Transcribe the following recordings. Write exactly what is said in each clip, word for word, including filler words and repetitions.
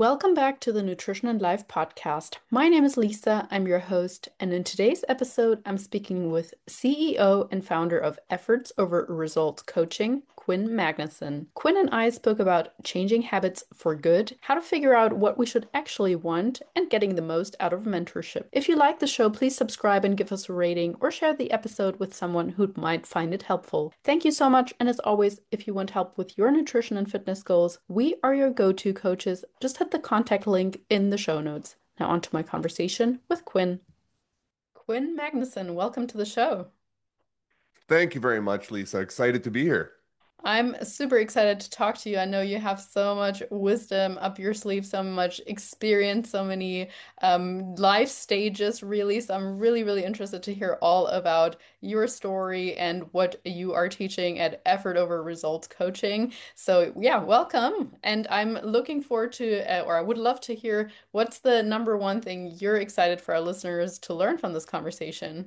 Welcome back to the Nutrition and Life podcast. My name is Lisa, I'm your host, and in today's episode, I'm speaking with C E O and founder of Efforts Over Results Coaching, Quinn Magnuson. Quinn and I spoke about changing habits for good, how to figure out what we should actually want, and getting the most out of mentorship. If you like the show, please subscribe and give us a rating or share the episode with someone who might find it helpful. Thank you so much, and as always, if you want help with your nutrition and fitness goals, we are your go-to coaches. Just hit the contact link in the show notes. Now on to my conversation with Quinn. Quinn Magnuson, welcome to the show. Thank you very much, Lisa. Excited to be here. I'm super excited to talk to you. I know you have so much wisdom up your sleeve, so much experience, so many um, life stages, really. So I'm really, really interested to hear all about your story and what you are teaching at Effort Over Results Coaching. So, yeah, welcome. And I'm looking forward to, uh, or I would love to hear what's the number one thing you're excited for our listeners to learn from this conversation.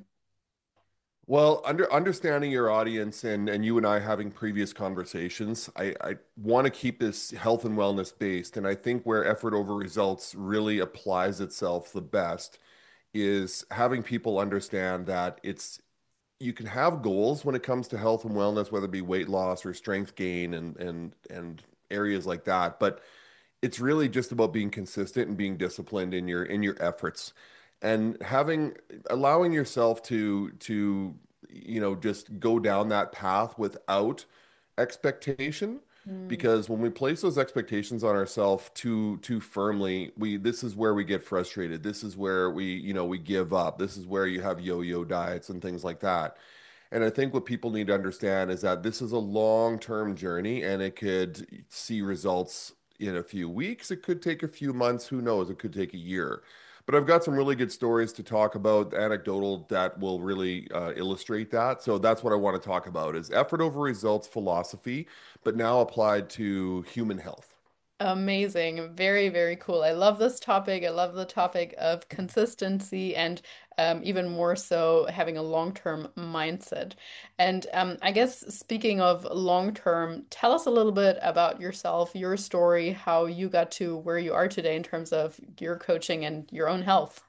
Well, under understanding your audience and and you and I having previous conversations, I, I want to keep this health and wellness based. And I think where effort over results really applies itself the best is having people understand that it's you can have goals when it comes to health and wellness, whether it be weight loss or strength gain and and and areas like that. But it's really just about being consistent and being disciplined in your in your efforts and having allowing yourself to to you know just go down that path without expectation, Mm. because when we place those expectations on ourselves too too firmly, we this is where we get frustrated. This is where we you know we give up. This is where you have yo-yo diets and things like that. And I think what people need to understand is that this is a long-term journey and it could see results in a few weeks. It could take a few months. Who knows? It could take a year. But I've got some really good stories to talk about, anecdotal, that will really uh, illustrate that. So that's what I want to talk about is effort over results philosophy, but now applied to human health. Amazing. Very, very cool. I love this topic. I love the topic of consistency and um, even more so having a long-term mindset. And um, I guess speaking of long-term, tell us a little bit about yourself, your story, how you got to where you are today in terms of your coaching and your own health.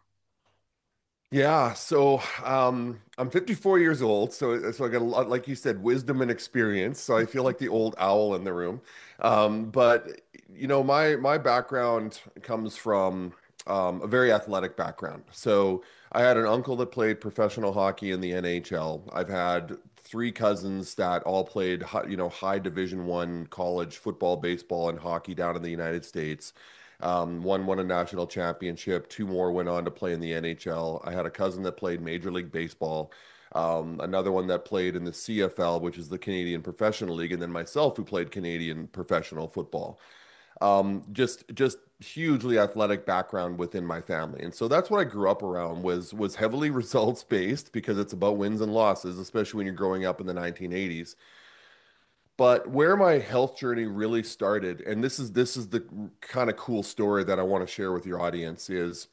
Yeah, so um, I'm fifty-four years old, so so I got a lot, like you said, wisdom and experience. So I feel like the old owl in the room. Um, but you know, my my background comes from um, a very athletic background. So I had an uncle that played professional hockey in the N H L. I've had three cousins that all played, hi- you know, high Division One college football, baseball, and hockey down in the United States. Um, one won a national championship. Two more went on to play in the N H L. I had a cousin that played Major League Baseball. Um, another one that played in the C F L, which is the Canadian Professional League, and then myself, who played Canadian professional football. Um, just just hugely athletic background within my family, and so that's what I grew up around was was heavily results based because it's about wins and losses, especially when you're growing up in the nineteen eighties. But where my health journey really started, and this is this is the kind of cool story that I want to share with your audience, is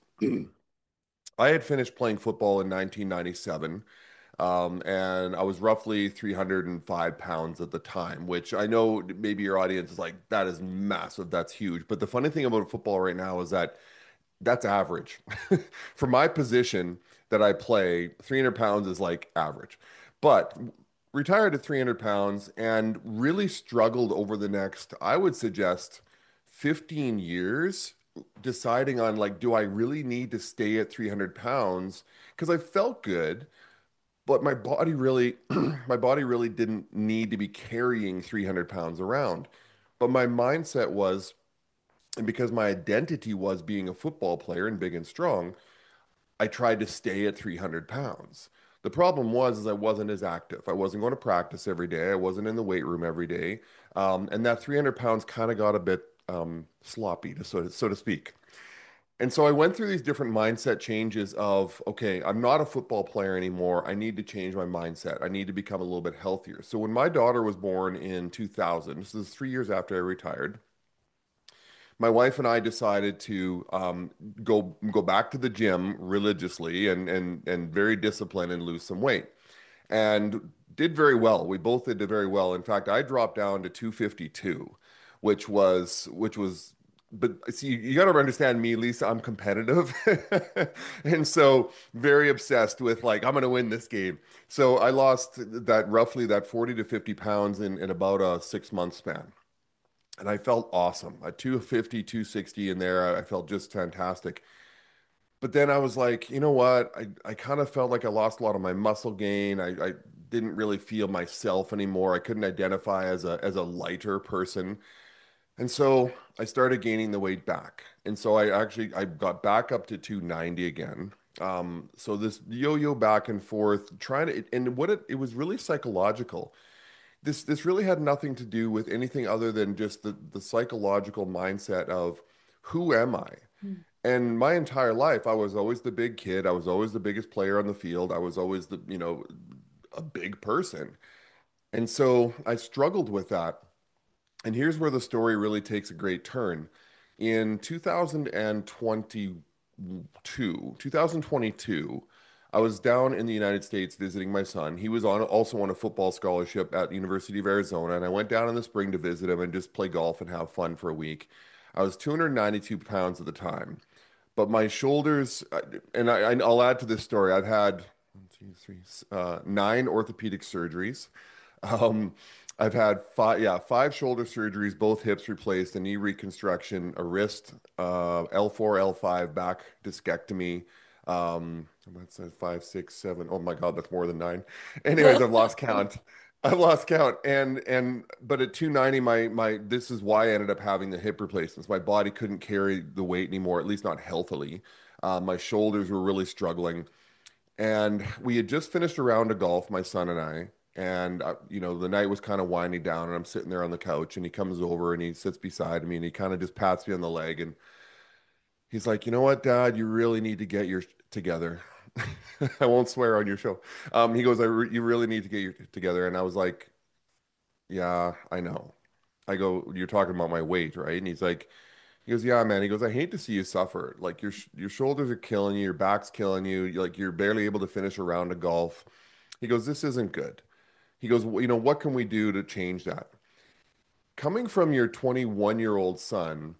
I had finished playing football in nineteen ninety-seven, um, and I was roughly three hundred five pounds at the time, which I know maybe your audience is like, that is massive, that's huge. But the funny thing about football right now is that that's average. For my position that I play, three hundred pounds is like average. But retired at three hundred pounds and really struggled over the next, I would suggest, fifteen years deciding on like, do I really need to stay at three hundred pounds? Because I felt good, but my body really, my body really didn't need to be carrying three hundred pounds around. But my mindset was, and because my identity was being a football player and big and strong, I tried to stay at three hundred pounds. The problem was is I wasn't as active. I wasn't going to practice every day. I wasn't in the weight room every day. Um, and that three hundred pounds kind of got a bit um, sloppy, to, so, to, so to speak. And so I went through these different mindset changes of, okay, I'm not a football player anymore. I need to change my mindset. I need to become a little bit healthier. So when my daughter was born in two thousand, this is three years after I retired, my wife and I decided to um, go go back to the gym religiously and and and very disciplined and lose some weight, and did very well. We both did very well. In fact, I dropped down to two fifty-two, which was which was but see, you, you got to understand me, Lisa. I'm competitive, and so very obsessed with like I'm going to win this game. So I lost that roughly that forty to fifty pounds in in about a six month span, and I felt awesome. At two fifty, two sixty in there, I felt just fantastic. But then I was like, you know what? I, I kind of felt like I lost a lot of my muscle gain. I, I didn't really feel myself anymore. I couldn't identify as a as a lighter person. And so I started gaining the weight back. And so I actually I got back up to two ninety again. Um, so this yo-yo back and forth, trying to, and what it, it was really psychological. This this really had nothing to do with anything other than just the the psychological mindset of who am I? Mm. And my entire life, I was always the big kid. I was always the biggest player on the field. I was always the, you know, a big person. And so I struggled with that. And here's where the story really takes a great turn. In two thousand twenty-two, two thousand twenty-two, I was down in the United States visiting my son. He was on also on a football scholarship at University of Arizona, and I went down in the spring to visit him and just play golf and have fun for a week. I was two hundred ninety-two pounds at the time, but my shoulders, uh, and I, I'll add to this story. I've had one, two, three, uh, nine orthopedic surgeries. Um, I've had five, yeah, five shoulder surgeries, both hips replaced, a knee reconstruction, a wrist, uh, L four, L five back discectomy. Um, that's uh, five, six, seven. Oh my God, that's more than nine. Anyways, I've lost count. I've lost count. And and but at two ninety, my my this is why I ended up having the hip replacements. My body couldn't carry the weight anymore, at least not healthily. Uh, my shoulders were really struggling. And we had just finished a round of golf, my son and I. And, uh, you know, the night was kind of winding down, and I'm sitting there on the couch, and he comes over and he sits beside me and he kind of just pats me on the leg. And he's like, you know what, Dad, you really need to get your together. I won't swear on your show. Um, he goes, I re you really need to get your together. And I was like, yeah, I know. I go, you're talking about my weight, right? And he's like, he goes, yeah, man. He goes, I hate to see you suffer. Like your sh- your shoulders are killing you, your back's killing you. You're like you're barely able to finish a round of golf. He goes, this isn't good. He goes, well, you know, what can we do to change that? Coming from your twenty-one year old son,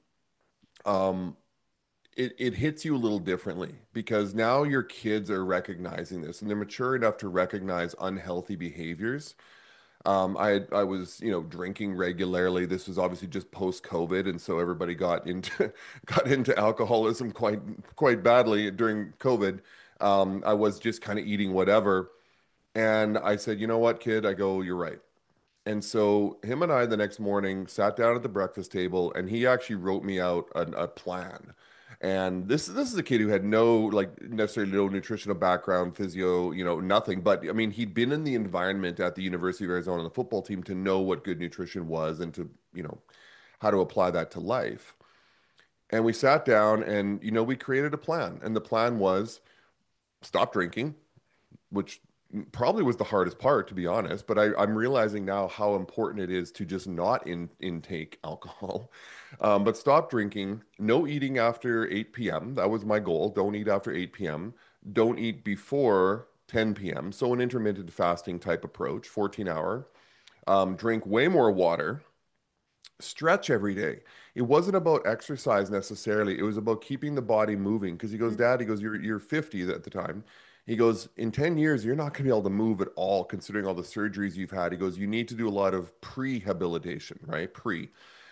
um, it, it hits you a little differently because now your kids are recognizing this and they're mature enough to recognize unhealthy behaviors. Um, I I was, you know, drinking regularly. This was obviously just post-COVID, and so everybody got into got into alcoholism quite quite badly during COVID. Um, I was just kind of eating whatever, and I said, you know what, kid? I go, you're right. And so him and I the next morning sat down at the breakfast table, and he actually wrote me out a, a plan. And this this is a kid who had no like necessarily no nutritional background, physio, you know, nothing. But I mean, he'd been in the environment at the University of Arizona, the football team, to know what good nutrition was and to, you know, how to apply that to life. And we sat down and, you know, we created a plan. And the plan was stop drinking, which probably was the hardest part, to be honest. But I, I'm realizing now how important it is to just not in, intake alcohol, um, but stop drinking. No eating after eight p m. That was my goal. Don't eat after eight p m. Don't eat before ten p m. So an intermittent fasting type approach, fourteen hour. Um, drink way more water, stretch every day. It wasn't about exercise necessarily. It was about keeping the body moving. Because he goes, Dad, he goes, you're you're fifty at the time. He goes, in ten years, you're not going to be able to move at all, considering all the surgeries you've had. He goes, you need to do a lot of prehabilitation, right? Pre.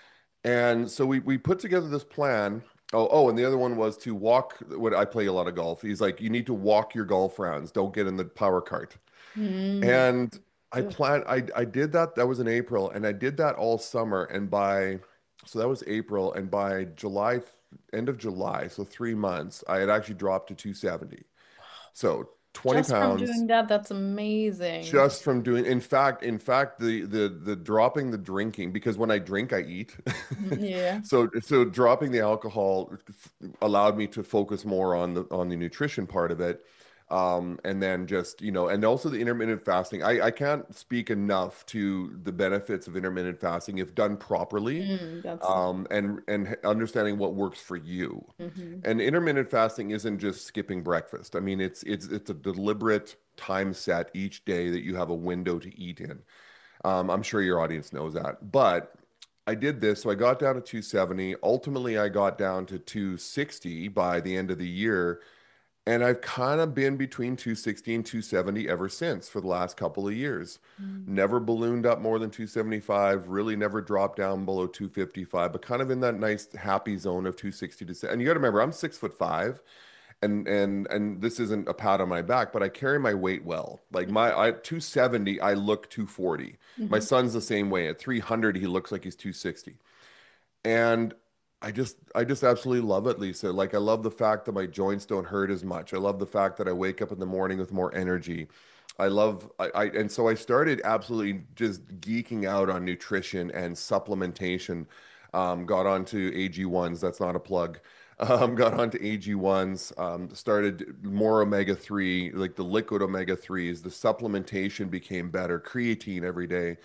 And so we we put together this plan. Oh, oh, and the other one was to walk. What I play a lot of golf. He's like, you need to walk your golf rounds. Don't get in the power cart. Mm. And I Good. planned, I, I did that. That was in April, and I did that all summer. And by, so that was April, and by July, end of July, so three months, I had actually dropped to two seventy. So twenty Just from pounds doing that, that's amazing. just from doing, in fact, in fact, the, the, the dropping the drinking, because when I drink, I eat. Mhm. Yeah. So, so dropping the alcohol allowed me to focus more on the, on the nutrition part of it. Um, and then just, you know, and also the intermittent fasting. I, I can't speak enough to the benefits of intermittent fasting if done properly, Mm, that's um, and and understanding what works for you. hmm And intermittent fasting isn't just skipping breakfast. I mean, it's it's it's a deliberate time set each day that you have a window to eat in. Um, I'm sure your audience knows that, but I did this. So I got down to two seventy. Ultimately, I got down to two sixty by the end of the year. And I've kind of been between two sixty and two seventy ever since for the last couple of years. Mm. Never ballooned up more than two seventy-five, really never dropped down below two fifty-five, but kind of in that nice happy zone of two sixty to seven. And you got to remember, I'm six foot five, and and and this isn't a pat on my back, but I carry my weight well. Like my I two seventy, I look two forty. My Mhm. son's the same way. At three hundred, he looks like he's two sixty. And I just I just absolutely love it, Lisa. Like I love the fact that my joints don't hurt as much. I love the fact that I wake up in the morning with more energy. I love I, I and so I started absolutely just geeking out on nutrition and supplementation. Um, got onto A G ones. That's not a plug. Um, got onto A G ones. Um, started more omega three, like the liquid omega threes. The supplementation became better. Creatine every day.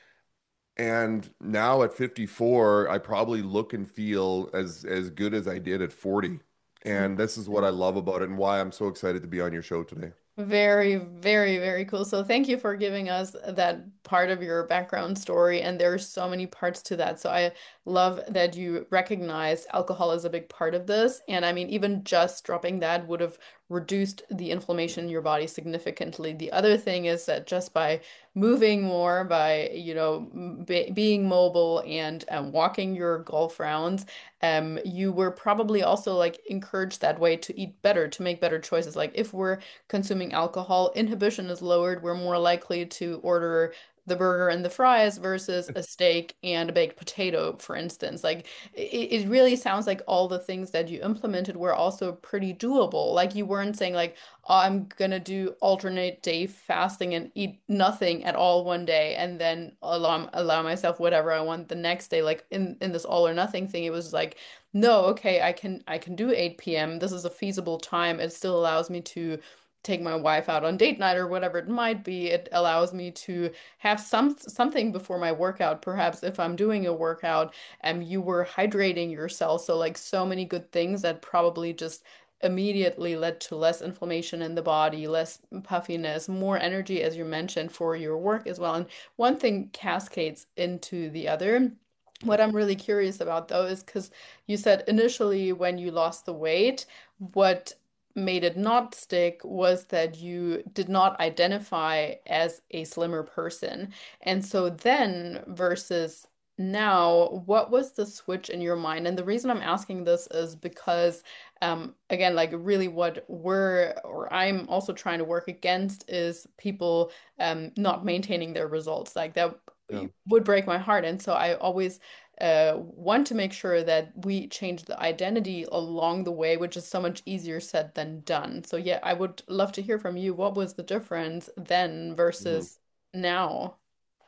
And now at fifty-four, I probably look and feel as as good as I did at forty. And this is what I love about it and why I'm so excited to be on your show today. Very, very, very cool. So thank you for giving us that part of your background story. And there's so many parts to that. So I love that you recognize alcohol is a big part of this. And I mean, even just dropping that would have reduced the inflammation in your body significantly. The other thing is that just by moving more, by, you know, be being mobile and um, walking your golf rounds, um, you were probably also like encouraged that way to eat better, to make better choices. Like if we're consuming alcohol, inhibition is lowered. We're more likely to order the burger and the fries versus a steak and a baked potato, for instance. Like it, it really sounds like all the things that you implemented were also pretty doable. Like you weren't saying like, oh, I'm gonna do alternate day fasting and eat nothing at all one day and then allow allow myself whatever I want the next day. Like in in this all or nothing thing, it was like, no, okay, I can I can do eight p m. This is a feasible time. It still allows me to take my wife out on date night or whatever it might be. It allows me to have some something before my workout, perhaps if I'm doing a workout and you were hydrating yourself. So like so many good things that probably just immediately led to less inflammation in the body, less puffiness, more energy, as you mentioned, for your work as well. And one thing cascades into the other. What I'm really curious about though is because you said initially when you lost the weight, what made it not stick was that you did not identify as a slimmer person. And so then versus now, what was the switch in your mind? And the reason I'm asking this is because, um, again, like really what we're, or I'm also trying to work against is people um, not maintaining their results. Like that Yeah. would break my heart. And so I always uh, want to make sure that we change the identity along the way, which is so much easier said than done. So yeah, I would love to hear from you. What was the difference then Mhm. versus now?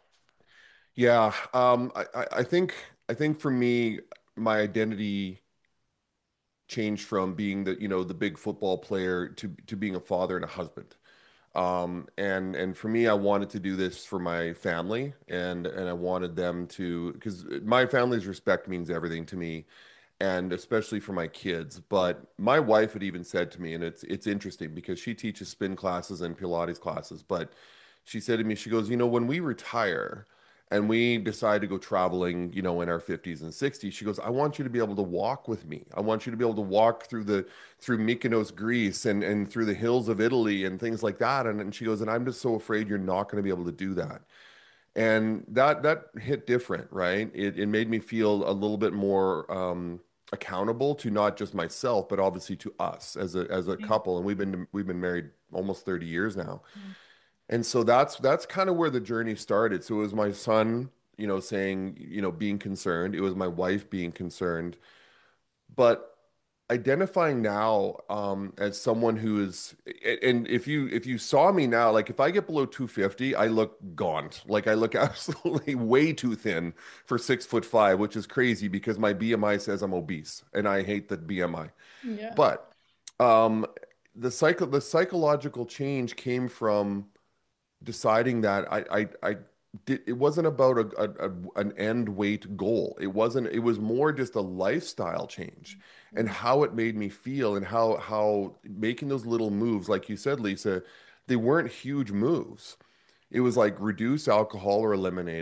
Yeah. Um, I, I I think I think for me, my identity changed from being the, you know, the big football player to to being a father and a husband. Um, and and for me, I wanted to do this for my family, and and I wanted them to, because my family's respect means everything to me, and especially for my kids. But my wife had even said to me, and it's it's interesting because she teaches spin classes and Pilates classes, but she said to me, she goes, you know, when we retire and we decide to go traveling, you know, in our fifties and sixties, she goes, I want you to be able to walk with me. I want you to be able to walk through the through Mykonos, Greece, and and through the hills of Italy and things like that. And, and she goes, and I'm just so afraid you're not going to be able to do that. And that that hit different, right? It it made me feel a little bit more um, accountable to not just myself, but obviously to us as a as a couple. And we've been we've been married almost thirty years now. And so that's that's kind of where the journey started. So it was my son, you know, saying, you know, being concerned. It was my wife being concerned. But identifying now um, as someone who is, and if you if you saw me now, like if I get below two fifty, I look gaunt. Like I look absolutely way too thin for six foot five, which is crazy because my B M I says I'm obese, and I hate that B M I. Yeah. But um, the psycho the psychological change came from deciding that I I, I did, it wasn't about a, a, a an end weight goal. It wasn't, it was more just a lifestyle change and how it made me feel and how how making those little moves, like you said, Lisa, they weren't huge moves. It was like reduce alcohol or eliminate it,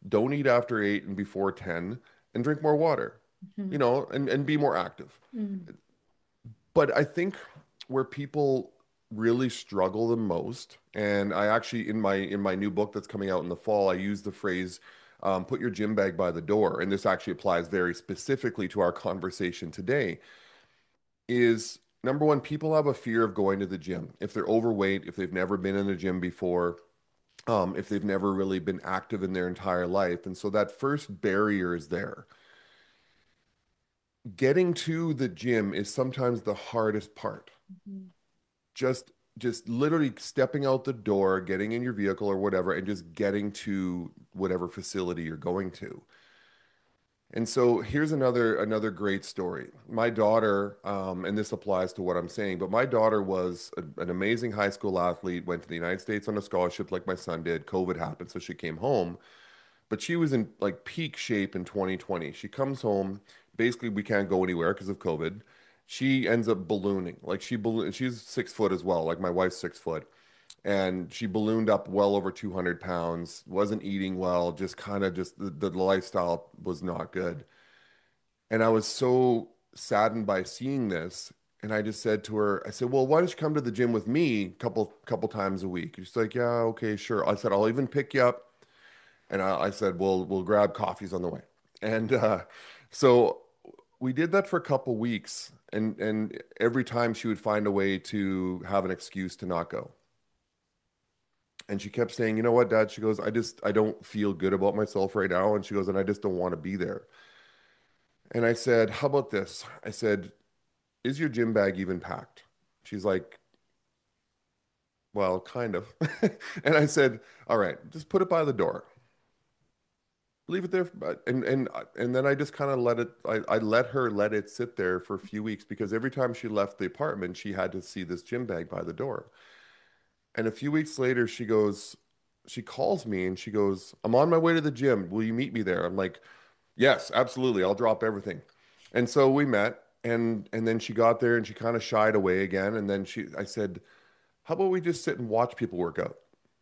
Don't eat after eight and before ten, and drink more water, you Mhm. know, and, and be more active. Mm. But I think where people really struggle the most, and I actually in my in my new book that's coming out in the fall, I use the phrase um, put your gym bag by the door. And this actually applies very specifically to our conversation today, is number one, people have a fear of going to the gym. If they're overweight, if they've never been in the gym before, um, if they've never really been active in their entire life. And so that first barrier is there. Getting to the gym is sometimes the hardest part. Mhm. Just just literally stepping out the door, getting in your vehicle or whatever, and just getting to whatever facility you're going to. And so here's another another great story. My daughter, um, and this applies to what I'm saying, but my daughter was a, an amazing high school athlete, went to the United States on a scholarship like my son did. COVID happened, so she came home, but she was in like peak shape in twenty twenty. She comes home, basically we can't go anywhere because of COVID. She ends up ballooning. Like she balloon, she's six foot as well, like my wife's six foot. And she ballooned up well over two hundred pounds, wasn't eating well, just kind of just the, the lifestyle was not good. And I was so saddened by seeing this. And I just said to her, I said, well, why don't you come to the gym with me a couple couple times a week? She's like, yeah, okay, sure. I said, I'll even pick you up. And I, I said, we'll we'll grab coffees on the way. And uh, so we did that for a couple weeks. And and every time she would find a way to have an excuse to not go. And she kept saying, you know what, Dad? She goes, I just I don't feel good about myself right now. And she goes, and I just don't want to be there. And I said, how about this? I said, is your gym bag even packed? She's like, well, kind of. And I said, all right, just put it by the door. Leave it there. And and and then I just kind of let it, I, I let her let it sit there for a few weeks because every time she left the apartment, she had to see this gym bag by the door. And a few weeks later, she goes, she calls me and she goes, I'm on my way to the gym. Will you meet me there? I'm like, yes, absolutely. I'll drop everything. And so we met and and then she got there and she kind of shied away again. And then she I said, how about we just sit and watch people work out?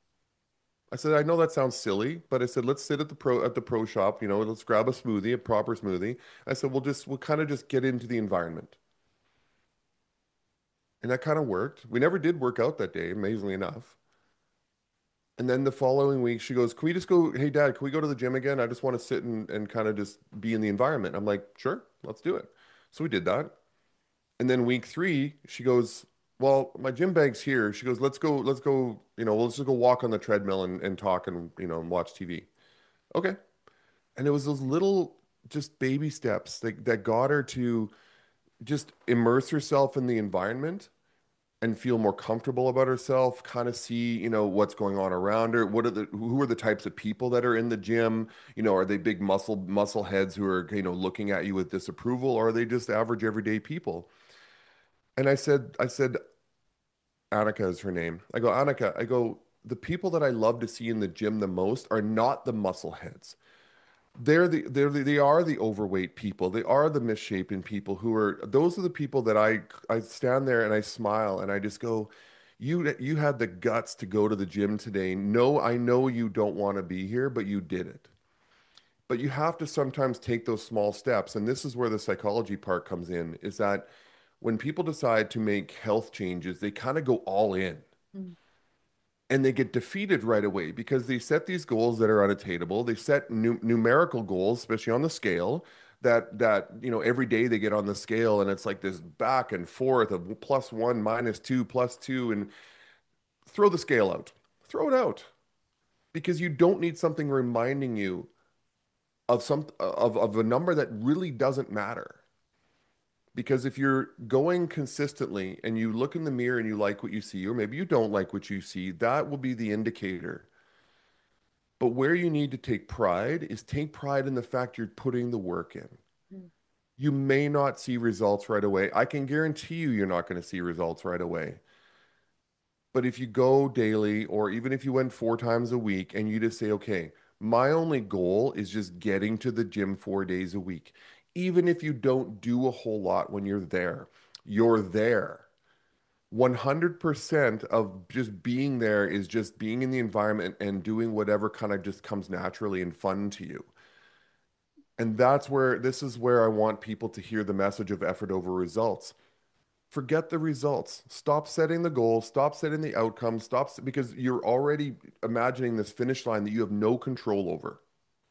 I said, I know that sounds silly, but I said, let's sit at the pro at the pro shop, you know, let's grab a smoothie, a proper smoothie. I said, we'll just we'll kind of just get into the environment. And that kind of worked. We never did work out that day, amazingly enough. And then the following week, she goes, can we just go, hey, Dad, can we go to the gym again? I just want to sit and, and kind of just be in the environment. I'm like, sure, let's do it. So we did that. And then week three, she goes, well, my gym bag's here. She goes, let's go, let's go, you know, let's just go walk on the treadmill and, and talk and, you know, and watch T V. Okay. And it was those little, just baby steps that, that got her to just immerse herself in the environment and feel more comfortable about herself, kind of see, you know, what's going on around her. What are the who are the types of people that are in the gym? You know, are they big muscle muscle heads who are, you know, looking at you with disapproval, or are they just average everyday people? And I said, I said, Annika is her name. I go, Annika, I go, the people that I love to see in the gym the most are not the muscle heads. They're the they're the, they are the overweight people. They are the misshapen people who are those are the people that I I stand there and I smile and I just go, you you had the guts to go to the gym today. No, I know you don't want to be here, but you did it. But you have to sometimes take those small steps. And this is where the psychology part comes in, is that when people decide to make health changes, they kind of go all in Mm. and they get defeated right away because they set these goals that are unattainable. They set nu numerical goals, especially on the scale, that that you know every day they get on the scale and it's like this back and forth of plus one, minus two, plus two, and throw the scale out. Throw it out because you don't need something reminding you of some of of a number that really doesn't matter. Because if you're going consistently and you look in the mirror and you like what you see, or maybe you don't like what you see, that will be the indicator. But where you need to take pride is take pride in the fact you're putting the work in. Mm. You may not see results right away. I can guarantee you you're not going to see results right away. But if you go daily, or even if you went four times a week and you just say, okay, my only goal is just getting to the gym four days a week, even if you don't do a whole lot when you're there, you're there. one hundred percent of just being there is just being in the environment and doing whatever kind of just comes naturally and fun to you. And that's where this is where I want people to hear the message of effort over results. Forget the results. Stop setting the goals, stop setting the outcomes, stop s- because you're already imagining this finish line that you have no control over.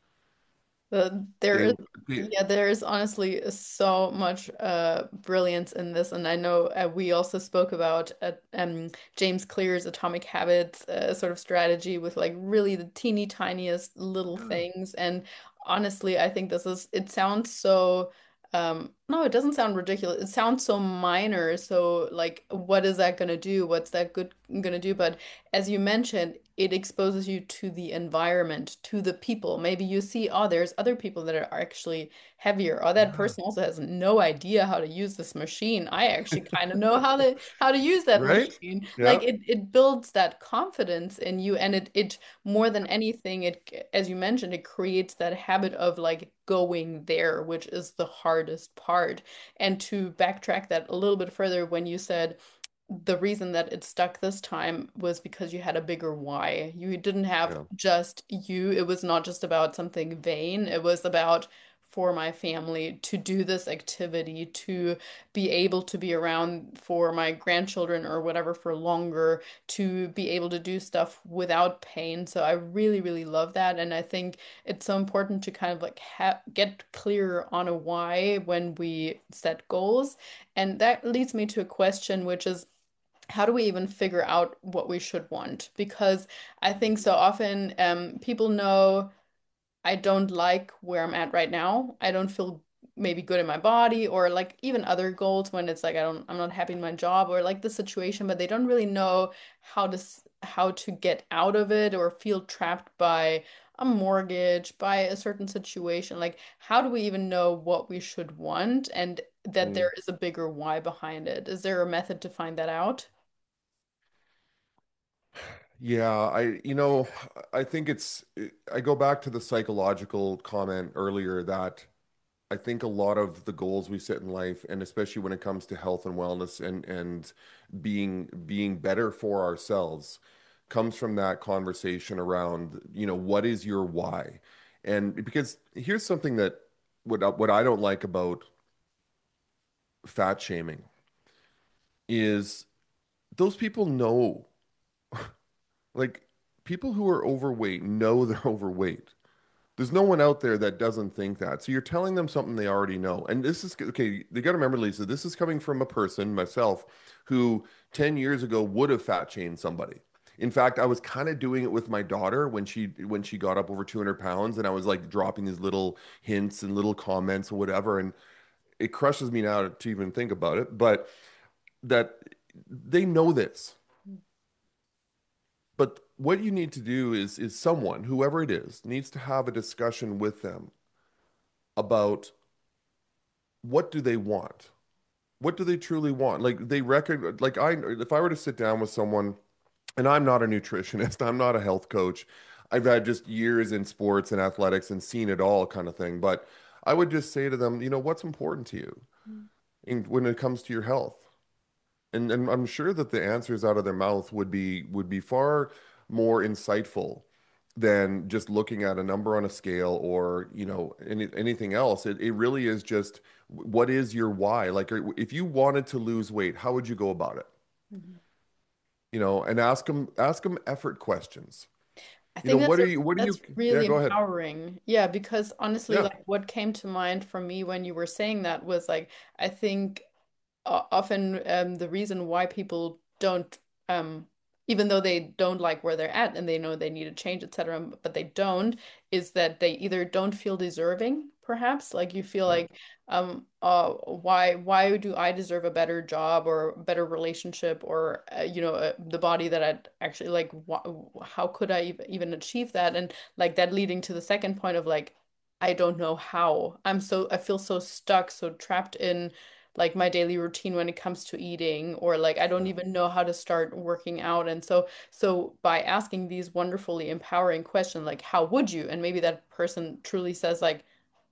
The, there is, Okay. Okay. yeah, there is honestly so much uh, brilliance in this, and I know uh, we also spoke about uh, um, James Clear's Atomic Habits uh, sort of strategy with like really the teeny tiniest little things. And honestly, I think this is, it sounds so, um, no, it doesn't sound ridiculous. It sounds so minor. So like, what is that gonna do? What's that good gonna do? But as you mentioned, it exposes you to the environment, to the people. Maybe you see, oh, there's other people that are actually heavier, or that Yeah. person also has no idea how to use this machine. I actually kind of know how to how to use that Right? machine. Like Yeah. it it builds that confidence in you, and it it more than anything, it, as you mentioned, it creates that habit of like going there, which is the hardest part. And to backtrack that a little bit further, when you said the reason that it stuck this time was because you had a bigger why. You didn't have Yeah. just you. It was not just about something vain. It was about for my family to do this activity, to be able to be around for my grandchildren or whatever for longer, to be able to do stuff without pain. So I really, really love that. And I think it's so important to kind of like ha get clear on a why when we set goals. And that leads me to a question, which is, how do we even figure out what we should want? Because I think so often um, people know I don't like where I'm at right now. I don't feel maybe good in my body, or like even other goals when it's like I don't, I'm not happy in my job or like the situation, but they don't really know how to s- how to get out of it or feel trapped by a mortgage, by a certain situation. Like, how do we even know what we should want and that Mm. there is a bigger why behind it? Is there a method to find that out? Yeah, I, you know, I think it's, I go back to the psychological comment earlier that I think a lot of the goals we set in life, and especially when it comes to health and wellness and and being being better for ourselves, comes from that conversation around, you know, what is your why? And because here's something that what what I don't like about fat shaming is those people know, like people who are overweight know they're overweight. There's no one out there that doesn't think that. So you're telling them something they already know. And this is okay. They got to remember, Lisa, this is coming from a person, myself, who ten years ago would have fat shamed somebody. In fact, I was kind of doing it with my daughter when she when she got up over two hundred pounds, and I was like dropping these little hints and little comments or whatever. And it crushes me now to even think about it. But that they know this. But what you need to do is is someone, whoever it is, needs to have a discussion with them about what do they want? What do they truly want? Like they record, like I, if I were to sit down with someone, and I'm not a nutritionist, I'm not a health coach. I've had just years in sports and athletics and seen it all kind of thing. But I would just say to them, you know, what's important to you in, when it comes to your health? And and I'm sure that the answers out of their mouth would be would be far more insightful than just looking at a number on a scale or, you know, any, anything else. It it really is just what is your why? Like are- if you wanted to lose weight, how would you go about it? Mhm. You know, and ask them ask them effort questions. I You know, think that's what a, are you what are you that's Yeah, really go ahead. empowering. Yeah, because honestly, Yeah. like what came to mind for me when you were saying that was like, I think o- often um, the reason why people don't um, even though they don't like where they're at and they know they need to change, et cetera, but they don't, is that they either don't feel deserving, perhaps. Like you feel Yeah. like um uh why why do I deserve a better job or a better relationship or uh, you know uh, the body that I'd actually like wh how could I ev even achieve that? And like that leading to the second point of like I don't know how. I'm so I feel so stuck, so trapped in like my daily routine when it comes to eating, or like I don't Yeah. even know how to start working out. And so so by asking these wonderfully empowering questions like how would you, and maybe that person truly says like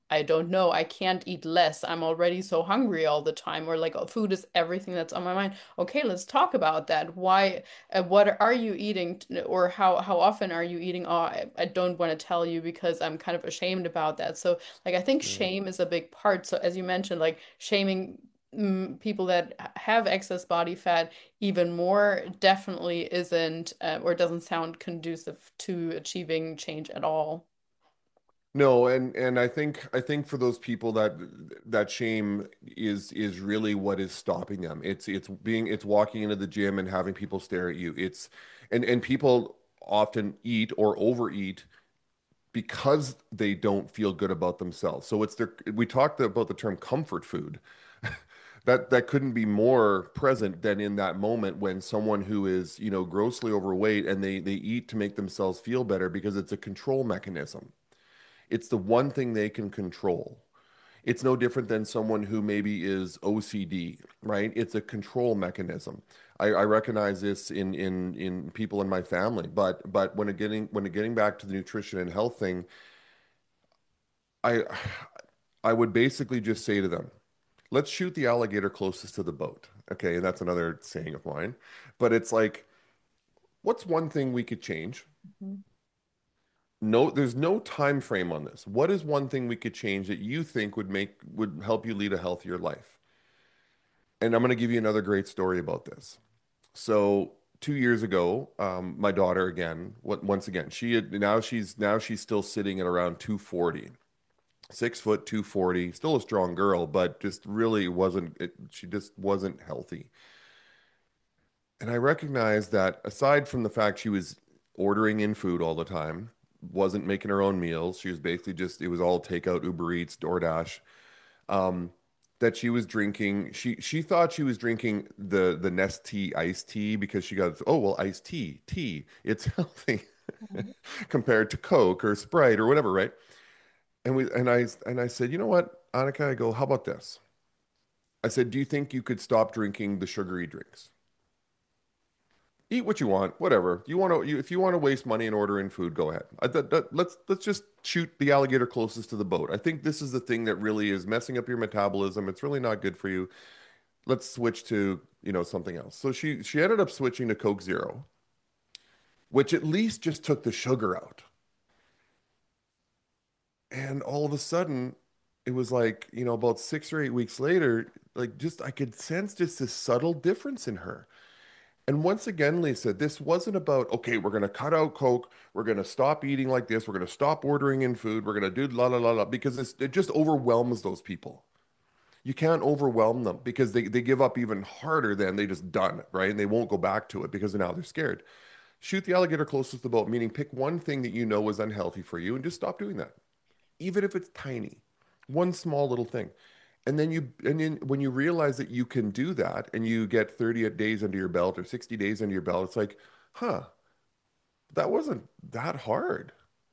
I don't know, I can't eat less. I'm already so hungry all the time, or like, oh, food is everything that's on my mind. Okay, let's talk about that. Why, uh, what are you eating, t- or how how often are you eating? Oh, I, I don't want to tell you because I'm kind of ashamed about that. So, like, I think Yeah. shame is a big part. So, as you mentioned, like shaming mm, people that h- have excess body fat even more definitely isn't, uh, or doesn't sound conducive to achieving change at all. No, and and I think I think for those people that that shame is is really what is stopping them. It's it's being it's walking into the gym and having people stare at you. It's and and people often eat or overeat because they don't feel good about themselves. So it's their we talked about the term comfort food. That that couldn't be more present than in that moment when someone who is, you know, grossly overweight and they they eat to make themselves feel better because it's a control mechanism. It's the one thing they can control. It's no different than someone who maybe is O C D, right? It's a control mechanism. I, I recognize this in in in people in my family, but but when it getting when it getting back to the nutrition and health thing, I I would basically just say to them, let's shoot the alligator closest to the boat. Okay, and that's another saying of mine. But it's like, what's one thing we could change? Mhm. No, there's no time frame on this. What is one thing we could change that you think would make would help you lead a healthier life? And I'm going to give you another great story about this. So two years ago, um, my daughter again, what once again, she had now she's now she's still sitting at around two forty, six foot two forty, still a strong girl, but just really wasn't it, she just wasn't healthy. And I recognized that aside from the fact she was ordering in food all the time, wasn't making her own meals, she was basically just it was all takeout, Uber Eats, DoorDash. Um, that she was drinking, she she thought she was drinking the the Nestea iced tea because she got, oh well, iced tea, tea, it's healthy compared to Coke or Sprite or whatever, right? And we and I and I said, you know what, Annika, I go, how about this? I said, do you think you could stop drinking the sugary drinks? Eat what you want, whatever. You want to, you, if you want to waste money and order in food, go ahead. I, that, that, let's let's just shoot the alligator closest to the boat. I think this is the thing that really is messing up your metabolism. It's really not good for you. Let's switch to, you know, something else. So she she ended up switching to Coke Zero, which at least just took the sugar out. And all of a sudden, it was like, you know, about six or eight weeks later, like just I could sense just this subtle difference in her. And once again, Lisa, this wasn't about, okay, we're going to cut out Coke. We're going to stop eating like this. We're going to stop ordering in food. We're going to do la la la la because it's, it just overwhelms those people. You can't overwhelm them because they, they give up even harder than they just done it, right? And they won't go back to it because now they're scared. Shoot the alligator closest to the boat, meaning pick one thing that you know is unhealthy for you and just stop doing that, even if it's tiny, one small little thing. And then you, and then when you realize that you can do that and you get thirty days under your belt or sixty days under your belt, it's like, huh, that wasn't that hard.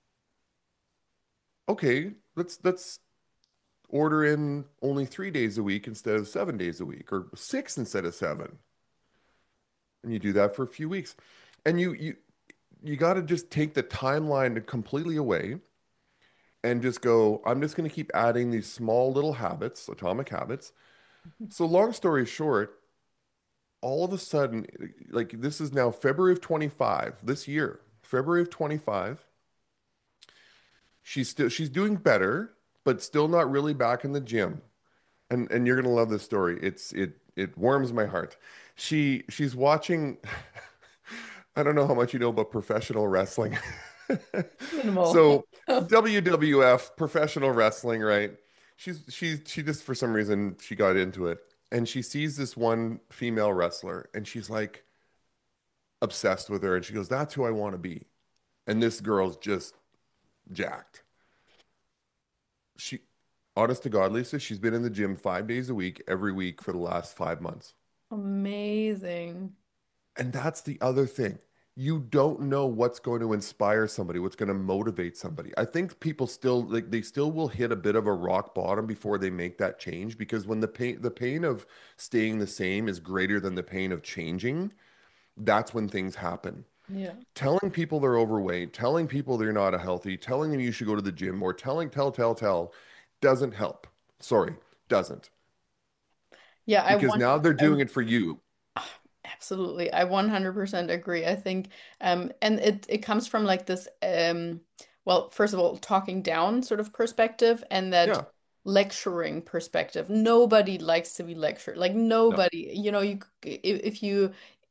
Okay, let's let's order in only three days a week instead of seven days a week or six instead of seven. And you do that for a few weeks. And you you you got to just take the timeline completely away and just go, I'm just going to keep adding these small little habits, atomic habits. So long story short, all of a sudden, like this is now February of twenty-five, this year, February of twenty-five. She's still she's doing better, but still not really back in the gym. And and you're gonna love this story. It's it it warms my heart. She she's watching. I don't know how much you know about professional wrestling. Minimal. So W W F, professional wrestling, right? She's she she just for some reason she got into it, and she sees this one female wrestler, and she's like obsessed with her, and she goes, "That's who I want to be." And this girl's just jacked. She, honest to God, Lisa, she's been in the gym five days a week, every week for the last five months. Amazing. And that's the other thing. You don't know what's going to inspire somebody, what's going to motivate somebody. I think people still like they still will hit a bit of a rock bottom before they make that change because when the pain the pain of staying the same is greater than the pain of changing, that's when things happen. Yeah. Telling people they're overweight, telling people they're not a healthy, telling them you should go to the gym, or telling, tell, tell, tell, doesn't help. Sorry, doesn't. Yeah, I Because want now they're I doing it for you. absolutely. I one hundred percent agree. I think um and it it comes from like this um well, first of all, talking down sort of perspective and that Yeah. lecturing perspective. Nobody likes to be lectured. Like No. nobody, you know, you if, if you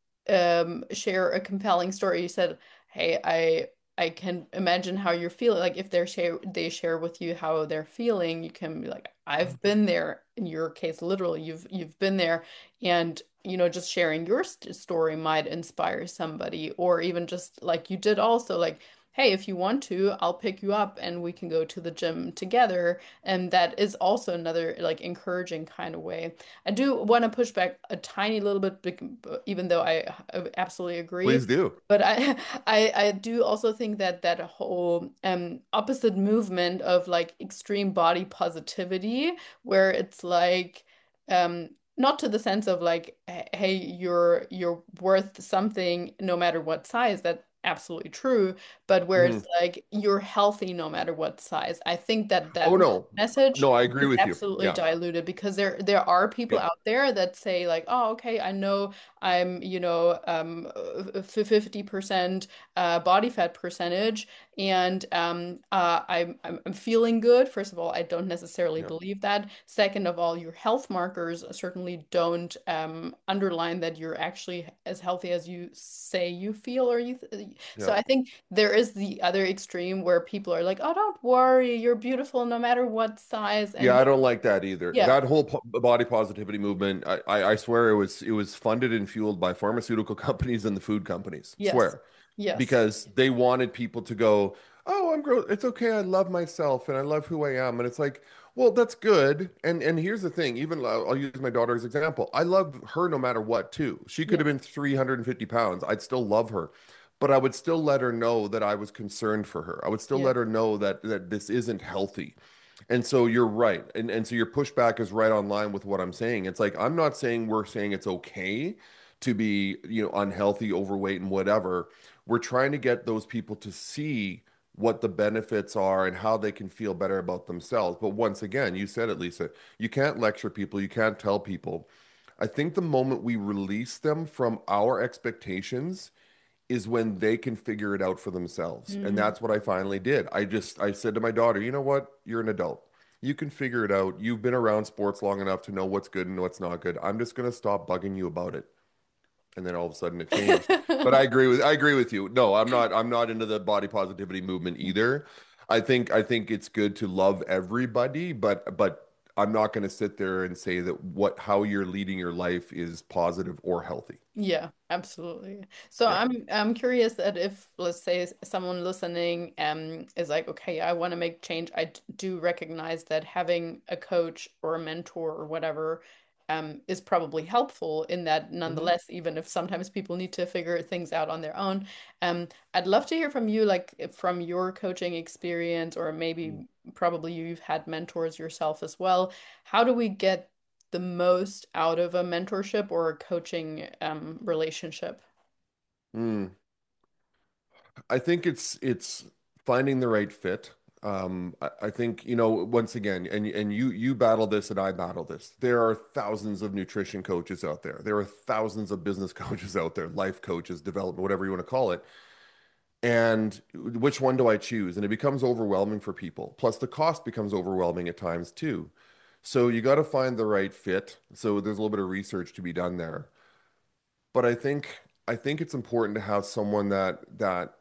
um share a compelling story. You said, "Hey, I I can imagine how you're feeling." Like if they're share they share with you how they're feeling, you can be like, "I've been there." In your case, literally, you've you've been there, and you know, just sharing your st story might inspire somebody, or even just like you did also, like, "Hey, if you want to, I'll pick you up and we can go to the gym together." And that is also another like encouraging kind of way. I do want to push back a tiny little bit, bec- even though I uh, absolutely agree. Please do. But I, I, I do also think that that whole um, opposite movement of like extreme body positivity, where it's like, um, not to the sense of like, h- hey, you're you're worth something no matter what size. That absolutely true. But where it's Mhm. like you're healthy no matter what size. I think that Oh that no. message No, I agree is with you. absolutely Yeah. diluted because there there are people Yeah. out there that say like, oh, okay, I know I'm, you know, um, fifty percent uh, body fat percentage, and um, uh, I'm, I'm I'm feeling good. First of all, I don't necessarily Yeah. believe that. Second of all, your health markers certainly don't um, underline that you're actually as healthy as you say you feel or you. Th so Yeah. I think there is the other extreme where people are like, oh, don't worry, you're beautiful no matter what size, Yeah, and I don't like that either. yeah. That whole po body positivity movement, I, I, I swear it was it was funded and fueled by pharmaceutical companies and the food companies. Yes. Swear. Yes. Because they wanted people to go, "Oh, I'm gross. It's okay. I love myself and I love who I am." And it's like, well, that's good. And and here's the thing, even I'll I'll use my daughter as example. I love her no matter what, too. She could have Yes. been three hundred fifty pounds. I'd still love her. But I would still let her know that I was concerned for her. I would still Yes. let her know that that this isn't healthy. And so you're right. And and so your pushback is right on line with what I'm saying. It's like I'm not saying we're saying it's okay to be, you know, unhealthy, overweight, and whatever. We're trying to get those people to see what the benefits are and how they can feel better about themselves. But once again, you said it, Lisa, you can't lecture people, you can't tell people. I think the moment we release them from our expectations is when they can figure it out for themselves. And Mm. that's what I finally did. I just I said to my daughter, "You know what? You're an adult. You can figure it out. You've been around sports long enough to know what's good and what's not good. I'm just going to stop bugging you about it." And then all of a sudden it changed. But I agree with I agree with you. No, I'm not I'm not into the body positivity movement either. I think I think it's good to love everybody, but but I'm not going to sit there and say that what how you're leading your life is positive or healthy. Yeah, absolutely. So Yeah. I'm I'm curious that if, let's say, s- someone listening um is like, okay, I want to make change. I d- do recognize that having a coach or a mentor or whatever um is probably helpful in that hmm nonetheless, even if sometimes people need to figure things out on their own. Um, I'd love to hear from you, like if from your coaching experience, or maybe probably you've had mentors yourself as well. How do we get the most out of a mentorship or a coaching um, relationship? Mm. I think it's it's finding the right fit. Um, I, I think, you know, once again, and and you you battle this and I battle this. There are thousands of nutrition coaches out there. There are thousands of business coaches out there, life coaches, development, whatever you want to call it. And which one do I choose? And it becomes overwhelming for people. Plus, the cost becomes overwhelming at times too. So you got to find the right fit. So there's a little bit of research to be done there. But I think I think it's important to have someone that that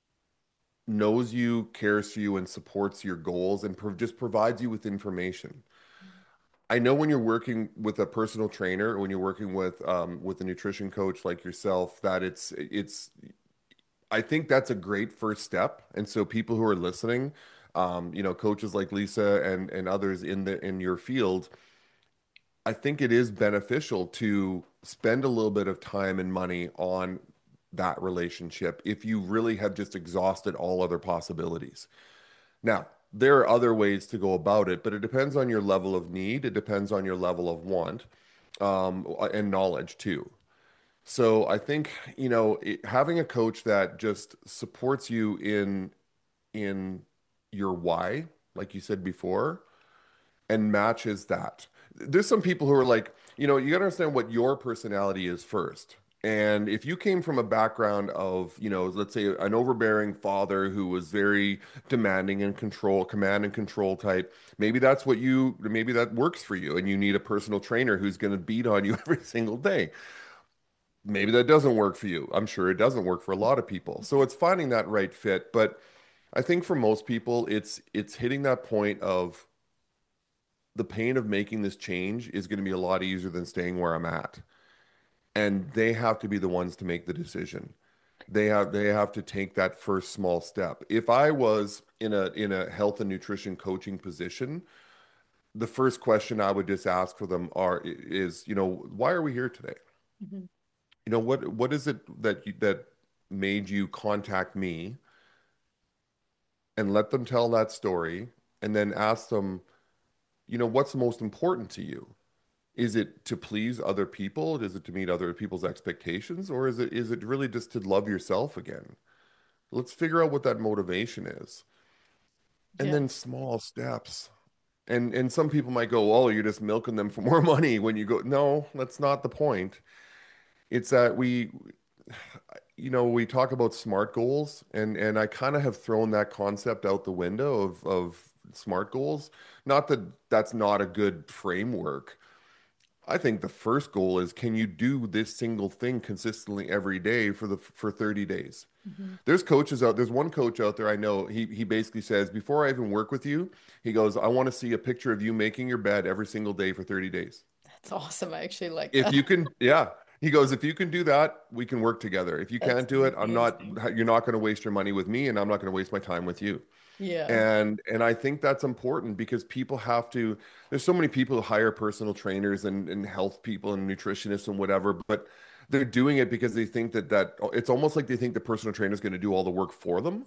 knows you, cares for you, and supports your goals and pro just provides you with information. I know when you're working with a personal trainer, or when you're working with um, with a nutrition coach like yourself, that it's it's I think that's a great first step. And so people who are listening, um, you know, coaches like Lisa and and others in the in your field, I think it is beneficial to spend a little bit of time and money on that relationship if you really have just exhausted all other possibilities. Now, there are other ways to go about it, but it depends on your level of need. It depends on your level of want, um, and knowledge too. So I think, you know, it, having a coach that just supports you in in your why, like you said before, and matches that. There's some people who are like, you know, you got to understand what your personality is first. And if you came from a background of, you know, let's say an overbearing father who was very demanding and control, command and control type, maybe that's what you, maybe that works for you and you need a personal trainer who's going to beat on you every single day. Maybe that doesn't work for you. I'm sure it doesn't work for a lot of people. So it's finding that right fit. But I think for most people, it's it's hitting that point of the pain of making this change is going to be a lot easier than staying where I'm at. And they have to be the ones to make the decision. They have they have to take that first small step. If I was in a in a health and nutrition coaching position, the first question I would just ask for them are is, you know, why are we here today? Mhm. You know, what what is it that you, that made you contact me, and let them tell that story and then ask them, you know, what's most important to you? Is it to please other people? Is it to meet other people's expectations? Or is it is it really just to love yourself again? Let's figure out what that motivation is. And Yeah. then small steps. And and some people might go, oh, you're just milking them for more money when you go. No, that's not the point. It's that we, you know, we talk about SMART goals, and and I kind of have thrown that concept out the window of of SMART goals. Not that that's not a good framework. I think the first goal is, can you do this single thing consistently every day for the for thirty days? Mhm. There's coaches out, there's one coach out there I know, he he basically says, before I even work with you, he goes, I want to see a picture of you making your bed every single day for thirty days. That's awesome. I actually like If that. you can, yeah. He goes, if you can do that, we can work together. If you That's can't do it, I'm not, amazing. you're not going to waste your money with me, and I'm not going to waste my time with you. Yeah. And and I think that's important because people have to, there's so many people who hire personal trainers and, and health people and nutritionists and whatever, but they're doing it because they think that that it's almost like they think the personal trainer is going to do all the work for them.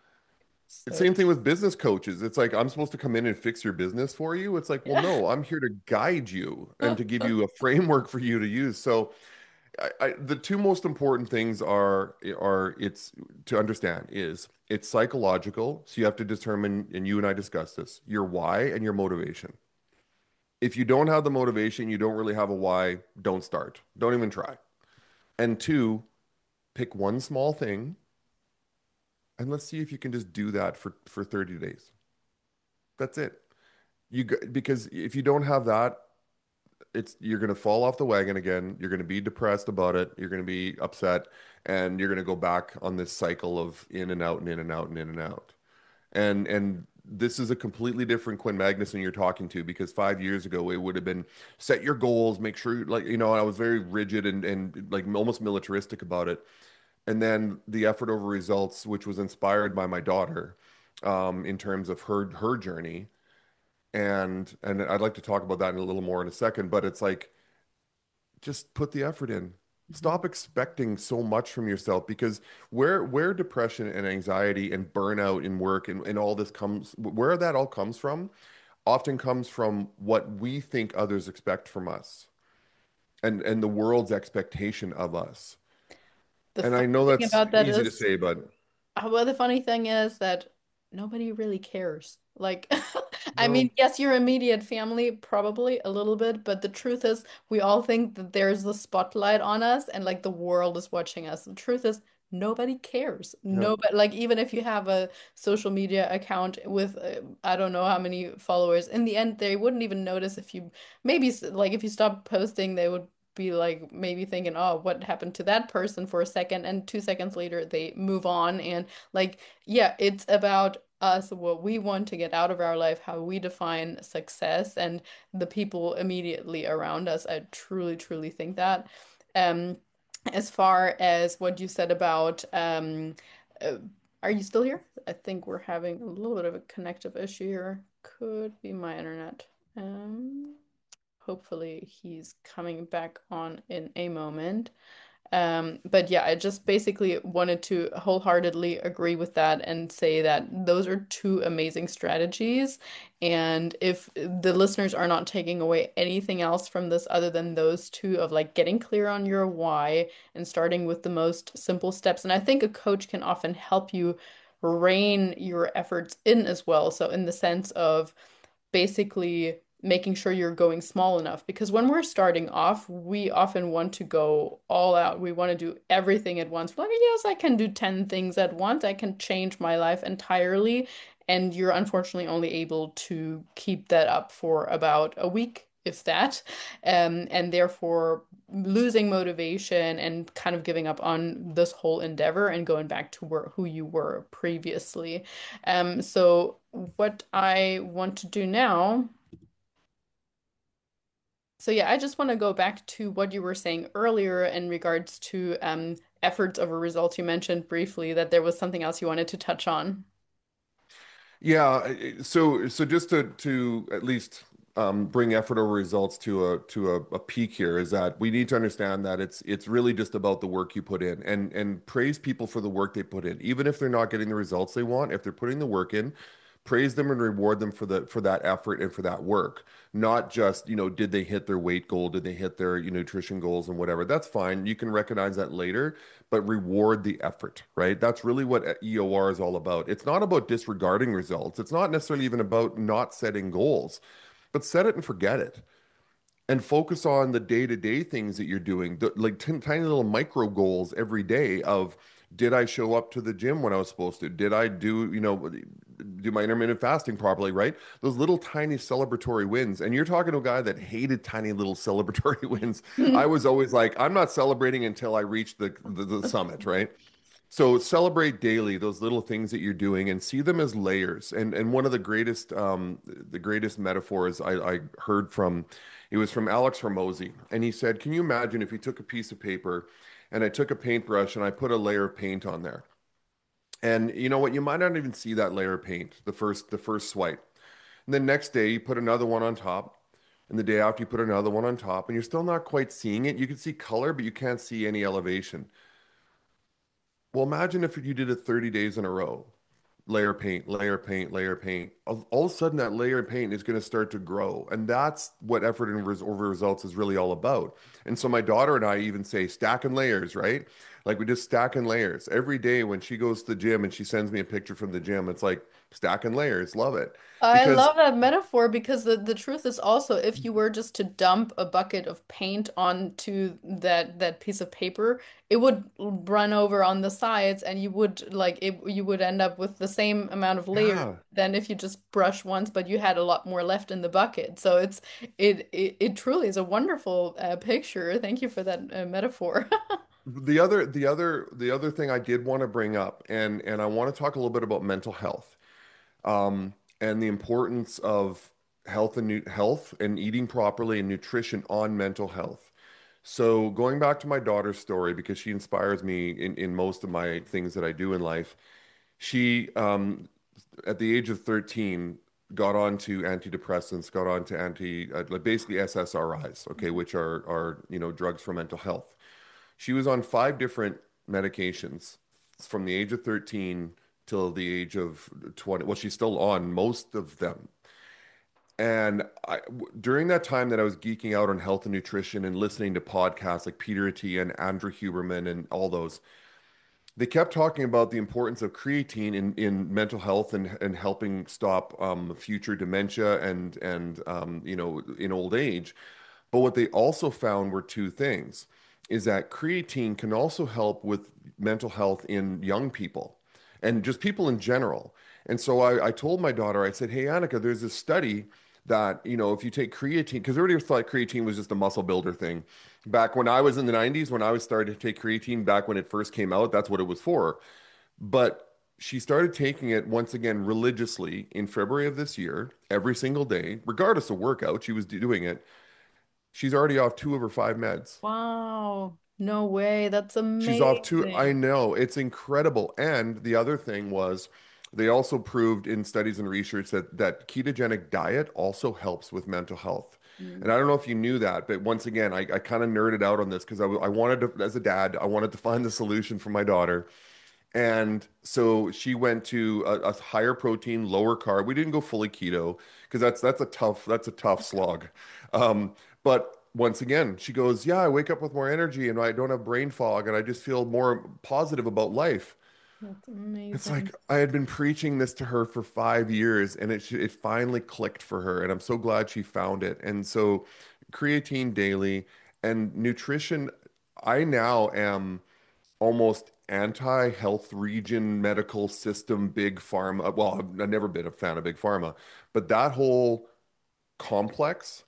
It's So same thing with business coaches. It's like, I'm supposed to come in and fix your business for you. It's like, well, yeah. no, I'm here to guide you and to give you a framework for you to use. So I, I, the two most important things are are it's to understand is it's psychological. So you have to determine, and you and I discussed this, your why and your motivation. If you don't have the motivation, you don't really have a why, don't start. Don't even try. And two, pick one small thing and let's see if you can just do that for for thirty days. That's it. You g- because if you don't have that, it's you're going to fall off the wagon again. You're going to be depressed about it. You're going to be upset, and you're going to go back on this cycle of in and out and in and out and in and out. And and this is a completely different Quinn Magnuson you're talking to, because five years ago it would have been set your goals, make sure you- like you know, I was very rigid and and like almost militaristic about it. And then the effort over results, which was inspired by my daughter, um, in terms of her her journey. And and I'd like to talk about that in a little more in a second, but it's like just put the effort in. Mhm. Stop expecting so much from yourself, because where where depression and anxiety and burnout in work and, and all this comes, where that all comes from, often comes from what we think others expect from us, and and the world's expectation of us. The And I funny know thing that's about that easy to is, say, but uh, well, the funny thing is that nobody really cares. Like, I mean, no, yes, your immediate family probably a little bit, but the truth is, we all think that there's the spotlight on us and like the world is watching us. The truth is, nobody cares. yeah, Nobody, like, even if you have a social media account with, uh, I don't know how many followers, in the end, they wouldn't even notice if you maybe, s- like, if you stop posting, they would be like maybe thinking, oh, what happened to that person for a second? And two seconds later, they move on. And like, yeah, it's about us, what we want to get out of our life, how we define success, and the people immediately around us. I truly, truly think that. Um, as far as what you said about, um, uh, are you still here? I think we're having a little bit of a connective issue here. Could be my internet. Um, hopefully he's coming back on in a moment. Um, but yeah, I just basically wanted to wholeheartedly agree with that and say that those are two amazing strategies. And if the listeners are not taking away anything else from this other than those two of like getting clear on your why and starting with the most simple steps, and I think a coach can often help you rein your efforts in as well. So in the sense of basically making sure you're going small enough. Because when we're starting off, we often want to go all out. We want to do everything at once. We're like, yes, I can do ten things at once. I can change my life entirely. And you're unfortunately only able to keep that up for about a week, if that. Um, and therefore losing motivation and kind of giving up on this whole endeavor and going back to where who you were previously. Um, so what I want to do now, so yeah, I just want to go back to what you were saying earlier in regards to um, efforts over results. You mentioned briefly that there was something else you wanted to touch on. Yeah, I- so so just to to at least um, bring effort over results to a to a, a peak here is that we need to understand that it's it's really just about the work you put in and and praise people for the work they put in, even if they're not getting the results they want. If they're putting the work in, praise them and reward them for the for that effort and for that work. Not just, you know, did they hit their weight goal? Did they hit their, you know, nutrition goals and whatever? That's fine. You can recognize that later, but reward the effort, right? That's really what E O R is all about. It's not about disregarding results. It's not necessarily even about not setting goals, but set it and forget it and focus on the day-to-day things that you're doing, the, like tin tiny little micro goals every day of did I show up to the gym when I was supposed to? Did I do, you know, do my intermittent fasting properly, right? Those little tiny celebratory wins. And you're talking to a guy that hated tiny little celebratory wins. I was always like, I'm not celebrating until I reach the the, the summit, right? So celebrate daily those little things that you're doing and see them as layers. And and one of the greatest um the greatest metaphors I, I heard from it was from Alex Hormozy. And he said, can you imagine if you took a piece of paper and I took a paintbrush and I put a layer of paint on there? And you know what? You might not even see that layer of paint the first the first swipe. And then next day you put another one on top. And the day after you put another one on top, and you're still not quite seeing it. You can see color, but you can't see any elevation. Well, imagine if you did it thirty days in a row. Layer paint, layer paint, layer paint. All, all of a sudden, that layer of paint is going to start to grow. And that's what effort and res over results is really all about. And so my daughter and I even say stacking layers, right? Like we just stacking layers. Every day when she goes to the gym and she sends me a picture from the gym, it's like stacking layers. Love it. I Because, love that metaphor because the, the truth is also if you were just to dump a bucket of paint onto that that piece of paper, it would run over on the sides and you would like it you would end up with the same amount of layers yeah. than if you just brush once, but you had a lot more left in the bucket. So it's it it, it truly is a wonderful uh, picture. Thank you for that uh, metaphor. The other, the other, the other thing I did want to bring up, and and I want to talk a little bit about mental health. um, and the importance of health and nu health and eating properly and nutrition on mental health. So going back to my daughter's story, because she inspires me in, in most of my things that I do in life, she, um, at the age of thirteen, got onto antidepressants, got onto anti, uh, like basically S S R Is, okay, which are, are, you know, drugs for mental health. She was on five different medications from the age of thirteen till the age of twenty. Well, she's still on most of them. And I, w- during that time that I was geeking out on health and nutrition and listening to podcasts like Peter Attia and Andrew Huberman and all those, they kept talking about the importance of creatine in, in mental health and, and helping stop um, future dementia and and um, you know, in old age. But what they also found were two things, is that creatine can also help with mental health in young people and just people in general. And so I, I told my daughter, I said, hey, Annika, there's this study that, you know, if you take creatine, because everybody thought creatine was just a muscle builder thing. Back when I was in the nineties, when I was starting to take creatine, back when it first came out, that's what it was for. But she started taking it once again religiously in February of this year, every single day, regardless of workout, she was doing it. She's already off two of her five meds. Wow. No way. That's She's off two. I amazing. know it's incredible. And the other thing was they also proved in studies and research that that ketogenic diet also helps with mental health. Mm. And I don't know if you knew that, but once again, I, I kind of nerded out on this because I, w- I wanted to, as a dad, I wanted to find the solution for my daughter. And so she went to a, a higher protein, lower carb. We didn't go fully keto because that's that's a tough that's a tough slog. Um, but once again, she goes, "Yeah, I wake up with more energy and I don't have brain fog and I just feel more positive about life." That's It's amazing. like I had been preaching this to her for five years and it sh- it finally clicked for her and I'm so glad she found it. And so creatine daily and nutrition, I now am almost anti-health region medical system big pharma. Well, I've I've never been a fan of big pharma, but that whole complex,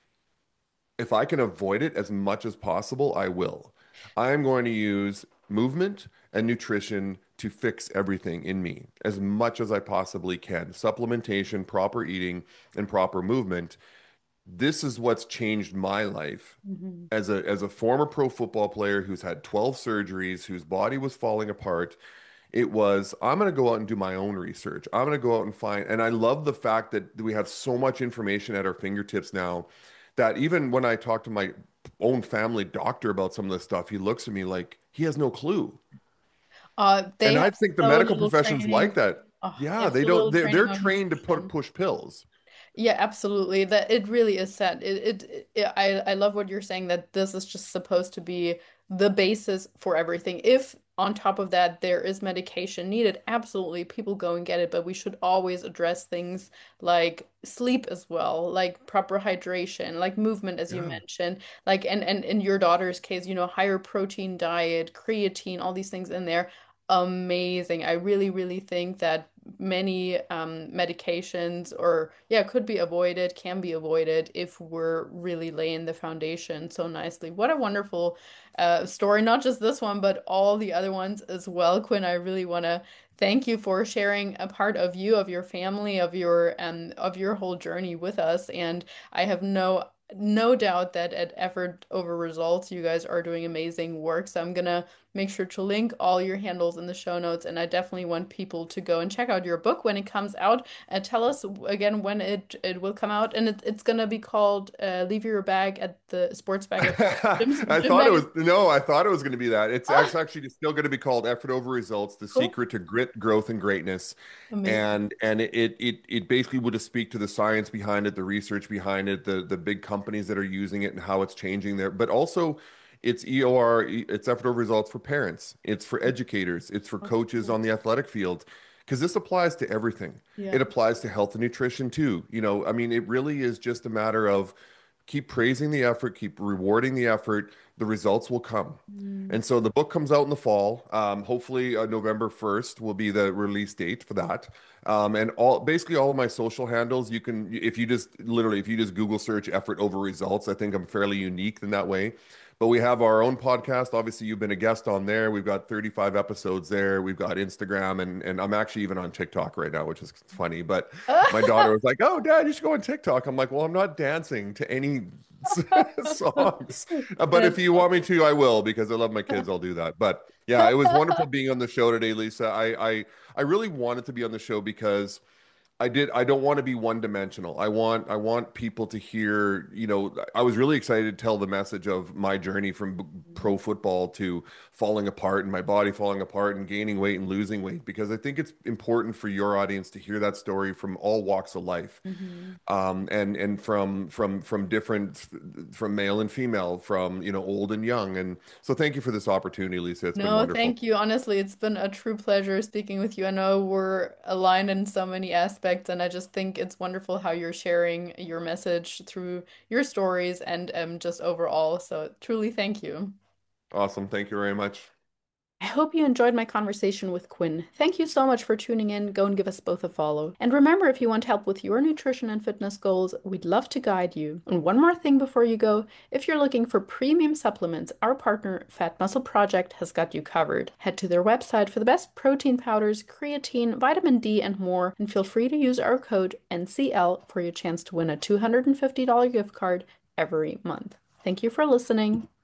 if I can avoid it as much as possible, I will. I'm going to use movement and nutrition to fix everything in me as much as I possibly can. Supplementation, proper eating, and proper movement. This is what's changed my life Hmm. as a as a former pro football player who's had twelve surgeries, whose body was falling apart. It was, I'm going to go out and do my own research. I'm going to go out and find, and I love the fact that we have so much information at our fingertips now that even when I talk to my own family doctor about some of this stuff, he looks at me like he has no clue. Uh, they And I have think the so medical little profession's like training. that. Oh, they Yeah, have they so don't, little they're, training they're on trained to put nutrition. push pills. Yeah, absolutely. That it really is set. It, it, it I I love what you're saying that this is just supposed to be the basis for everything. If on top of that there is medication needed, absolutely people go and get it, but we should always address things like sleep as well, like proper hydration, like movement as you Yeah. mentioned, like and and in your daughter's case, you know, higher protein diet, creatine, all these things in there. Amazing. I really, really think that many um, medications or yeah could be avoided, can be avoided if we're really laying the foundation so nicely. What a wonderful uh, story, not just this one but all the other ones as well, Quinn. I really want to thank you for sharing a part of you, of your family, of your um of your whole journey with us, and I have no no doubt that at Effort Over Results you guys are doing amazing work, so I'm gonna make sure to link all your handles in the show notes. And I definitely want people to go and check out your book when it comes out. And tell us again when it it will come out. And it, it's gonna be called uh, Leave Your Bag at the Sports Bag at the Gym's I Gym thought it Bag. was no, I thought it was going to be that. It's Ah, actually still going to be called Effort Over Results: The cool. Secret to Grit, Growth, and Greatness. Amazing. And and it it it basically would just speak to the science behind it, the research behind it, the the big companies that are using it and how it's changing there. But also it's E O R, it's Effort Over Results for parents, it's for educators, it's for That's coaches cool. on the athletic field. Because this applies to everything. Yeah. It applies to health and nutrition too. You know, I mean, it really is just a matter of keep praising the effort, keep rewarding the effort, the results will come. Mm. And so the book comes out in the fall. Um, hopefully, uh, November first will be the release date for that. Um, and all basically all of my social handles, you can, if you just literally, if you just Google search effort over results, I think I'm fairly unique in that way. But we have our own podcast. Obviously, you've been a guest on there. We've got thirty-five episodes there. We've got Instagram, and and I'm actually even on TikTok right now, which is funny. But my daughter was like, "Oh, Dad, you should go on TikTok." I'm like, "Well, I'm not dancing to any songs, Uh, but if That's you want me to, I will because I love my kids. I'll do that." But yeah, it was wonderful being on the show today, Lisa. I I I really wanted to be on the show because I did. I don't want to be one dimensional. I want I want people to hear, you know, I was really excited to tell the message of my journey from b- pro football to falling apart and my body falling apart and gaining weight and losing weight because I think it's important for your audience to hear that story from all walks of life. Mhm. Um, and and from from from different from male and female, from you know old and young. And so thank you for this opportunity, Lisa. It's been No, wonderful. thank you. Honestly, it's been a true pleasure speaking with you. I know we're aligned in so many aspects, and I just think it's wonderful how you're sharing your message through your stories and um, just overall. So, truly, thank you. Awesome. Thank you very much. I hope you enjoyed my conversation with Quinn. Thank you so much for tuning in. Go and give us both a follow. And remember, if you want help with your nutrition and fitness goals, we'd love to guide you. And one more thing before you go, if you're looking for premium supplements, our partner, Fat Muscle Project, has got you covered. Head to their website for the best protein powders, creatine, vitamin D, and more, and feel free to use our code N C L for your chance to win a two hundred fifty dollars gift card every month. Thank you for listening.